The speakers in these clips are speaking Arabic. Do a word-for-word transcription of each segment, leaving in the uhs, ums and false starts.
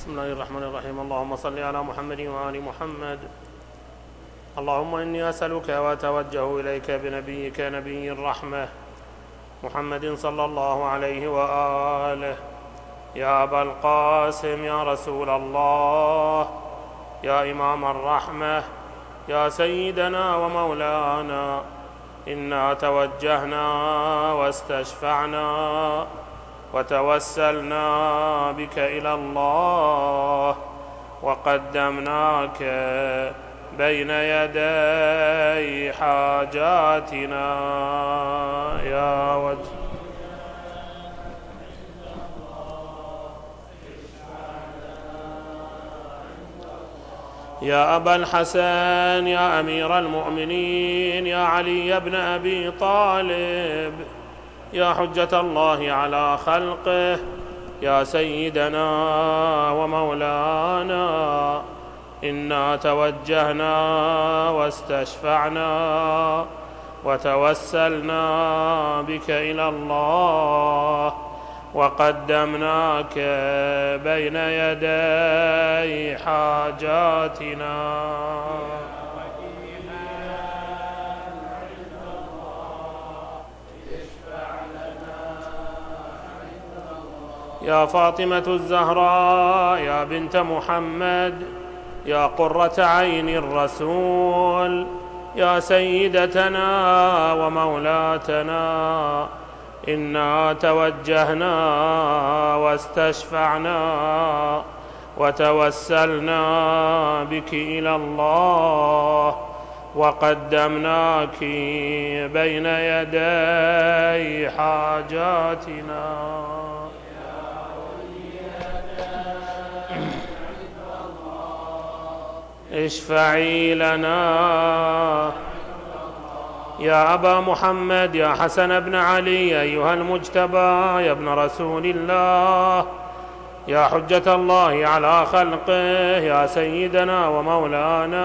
بسم الله الرحمن الرحيم. اللهم صل على محمد وآل محمد. اللهم إني أسألك وأتوجه إليك بنبيك نبي الرحمة محمد صلى الله عليه وآله. يا أبا القاسم، يا رسول الله، يا إمام الرحمة، يا سيدنا ومولانا، إنا توجهنا واستشفعنا وتوسلنا بك إلى الله وقدمناك بين يدي حاجاتنا يا وجه يا أبا الحسن، يا أمير المؤمنين، يا علي بن أبي طالب، يا حجة الله على خلقه، يا سيدنا ومولانا، إنا توجهنا واستشفعنا وتوسلنا بك إلى الله وقدمناك بين يدي حاجاتنا. يا فاطمة الزهراء، يا بنت محمد، يا قرة عين الرسول، يا سيدتنا ومولاتنا، إنا توجهنا واستشفعنا وتوسلنا بك إلى الله وقدمناك بين يدي حاجاتنا. اشفعي لنا. يا أبا محمد، يا حسن بن علي، أيها المجتبى، يا ابن رسول الله، يا حجة الله على خلقه، يا سيدنا ومولانا،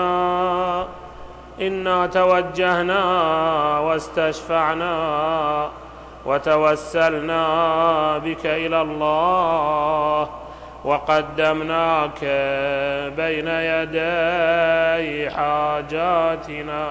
إنا توجهنا واستشفعنا وتوسلنا بك إلى الله وقدمناك بين يدي حاجاتنا.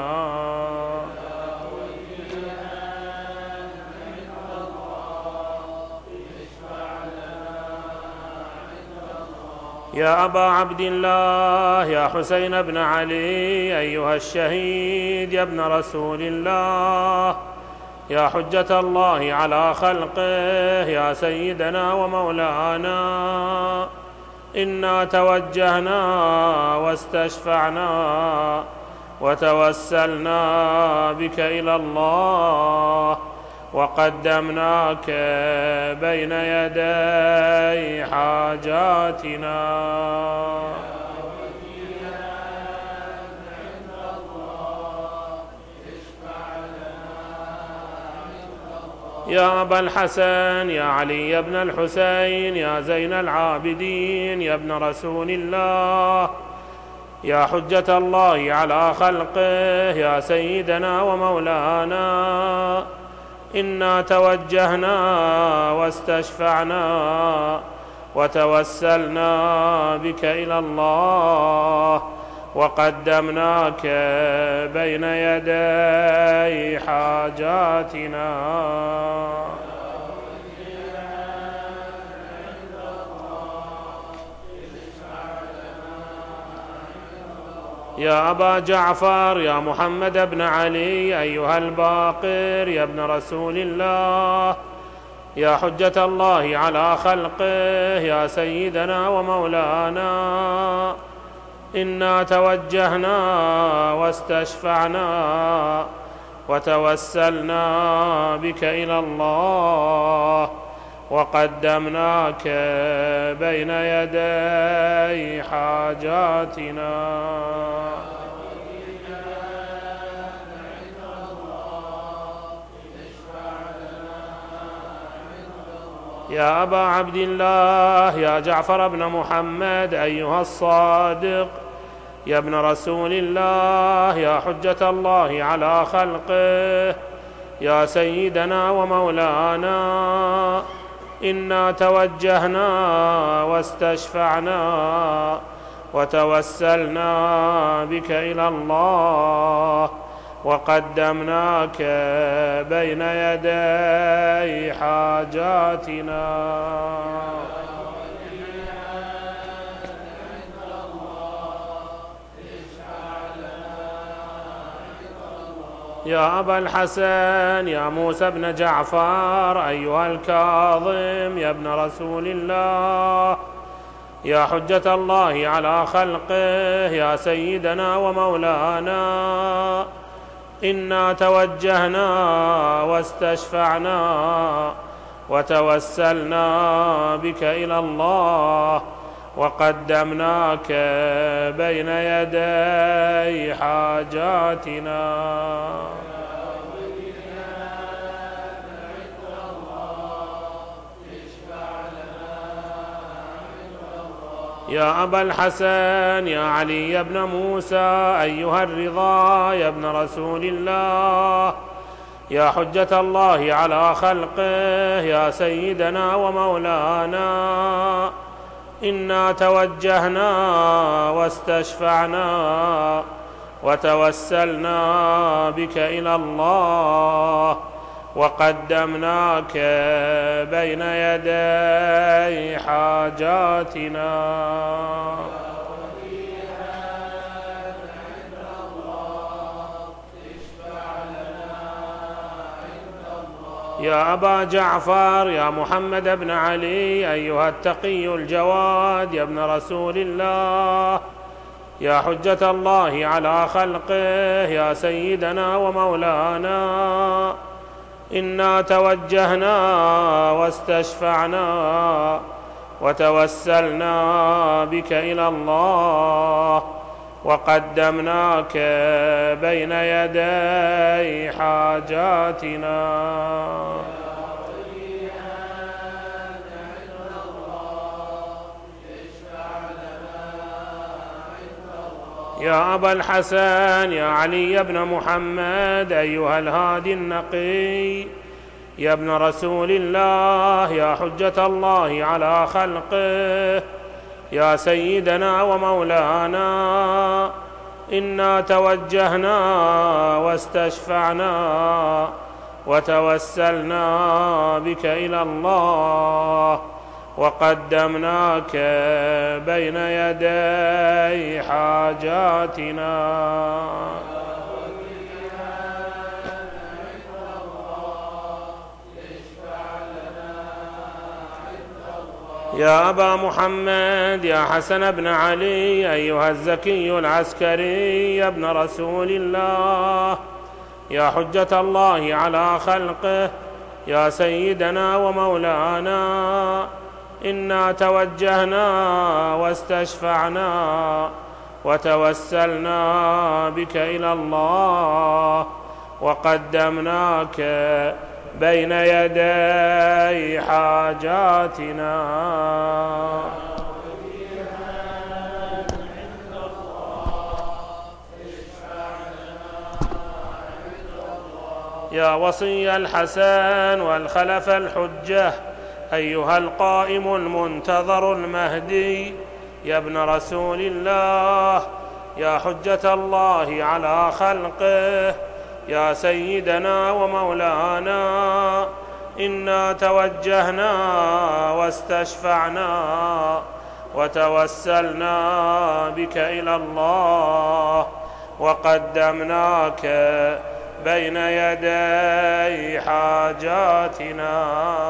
يا أبا عبد الله، يا حسين بن علي، أيها الشهيد، يا ابن رسول الله، يا حجة الله على خلقه، يا سيدنا ومولانا، إنا توجهنا واستشفعنا وتوسلنا بك إلى الله وقدمناك بين يدي حاجاتنا. يا أبا الحسن، يا علي بن الحسين، يا زين العابدين، يا ابن رسول الله، يا حجة الله على خلقه، يا سيدنا ومولانا، إنا توجهنا واستشفعنا وتوسلنا بك إلى الله وقدمناك بين يدي حاجاتنا. يا أبا جعفر، يا محمد بن علي، أيها الباقر، يا ابن رسول الله، يا حجة الله على خلقه، يا سيدنا ومولانا، إنا توجهنا واستشفعنا وتوسلنا بك إلى الله وقدمناك بين يدي حاجاتنا. يا أبا عبد الله، يا جعفر بن محمد، أيها الصادق، يا ابن رسول الله، يا حجة الله على خلقه، يا سيدنا ومولانا، إنا توجهنا واستشفعنا وتوسلنا بك إلى الله وقدمناك بين يدي حاجاتنا. يا أبا الحسن يا موسى بن جعفر أيها الكاظم يا ابن رسول الله يا حجة الله على خلقه يا سيدنا ومولانا إنا توجهنا واستشفعنا وتوسلنا بك إلى الله وقدمناك بين يدي حاجاتنا. يا أبا الحسن يا علي بن موسى أيها الرضا يا ابن رسول الله يا حجة الله على خلقه يا سيدنا ومولانا إنا توجهنا واستشفعنا وتوسلنا بك إلى الله وقدمناك بين يدي حاجاتنا. يا أبا جعفر يا محمد بن علي أيها التقي الجواد يا ابن رسول الله يا حجة الله على خلقه يا سيدنا ومولانا إنا توجهنا واستشفعنا وتوسلنا بك إلى الله وقدمناك بين يدي حاجاتنا. يا أبا الحسن يا علي بن محمد أيها الهادي النقي يا ابن رسول الله يا حجة الله على خلقه يا سيدنا ومولانا إنا توجهنا واستشفعنا وتوسلنا بك إلى الله وقدمناك بين يدي حاجاتنا. يا أبا محمد يا حسن بن علي أيها الزكي العسكري يا ابن رسول الله يا حجة الله على خلقه يا سيدنا ومولانا إنا توجهنا واستشفعنا وتوسلنا بك إلى الله وقدمناك بين يدي حاجاتنا. يا وصي الحسن والخلف الحجة أيها القائم المنتظر المهدي يا ابن رسول الله يا حجة الله على خلقه يا سيدنا ومولانا إنا توجهنا واستشفعنا وتوسلنا بك إلى الله وقدمناك بين يدي حاجاتنا.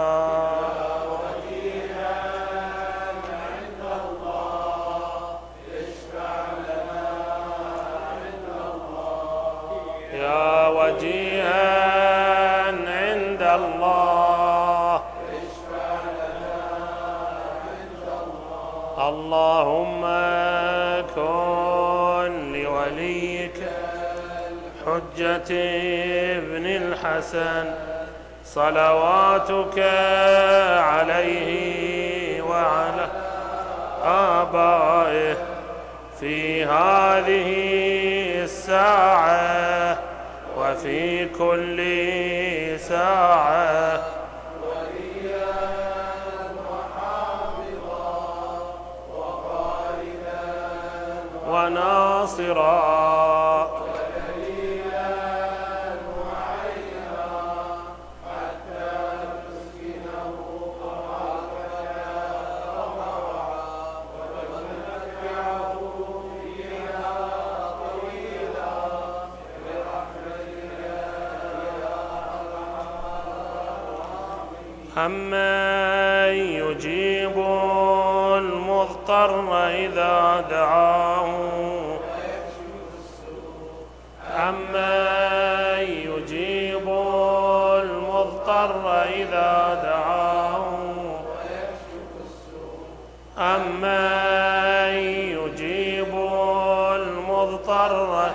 يا وجيها عند الله اشفع لنا عند الله. اللهم كن لوليك الحجة ابن الحسن صلواتك عليه وعلى آبائه في هذه الساعة وفي كل ساعة وليا وناصرا أمن يجيب المضطر إذا دعاه أمن يجيب المضطر إذا دعاه أمن يجيب المضطر.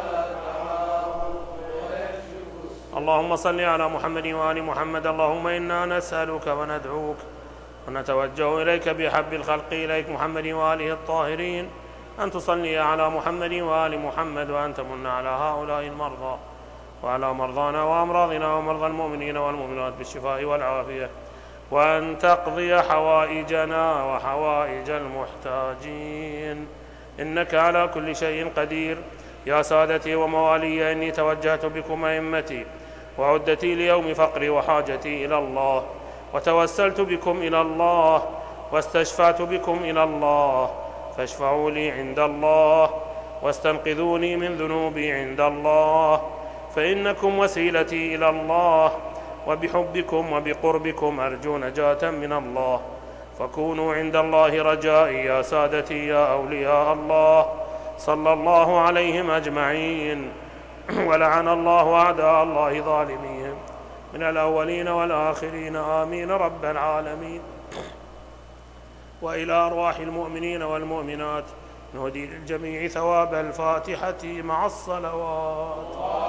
اللهم صل على محمد وآل محمد. اللهم إنا نسألك وندعوك ونتوجه إليك بحب الخلق إليك محمد وآله الطاهرين أن تصلي على محمد وآل محمد وأن تمن على هؤلاء المرضى وعلى مرضانا وأمراضنا ومرضى المؤمنين والمؤمنات بالشفاء والعافية، وأن تقضي حوائجنا وحوائج المحتاجين إنك على كل شيء قدير. يا سادتي وموالي، إني توجهت بكم أئمتي وعدتي ليوم فقري وحاجتي إلى الله، وتوسلت بكم إلى الله واستشفعت بكم إلى الله، فاشفعوا لي عند الله واستنقذوني من ذنوبي عند الله، فإنكم وسيلتي إلى الله، وبحبكم وبقربكم أرجو نجاة من الله، فكونوا عند الله رجائي يا سادتي يا أولياء الله. صلى الله عليهم أجمعين، ولعن الله أعداء الله ظالمين من الأولين والآخرين، آمين رب العالمين. وإلى أرواح المؤمنين والمؤمنات نهدي للجميع ثواب الفاتحة مع الصلوات.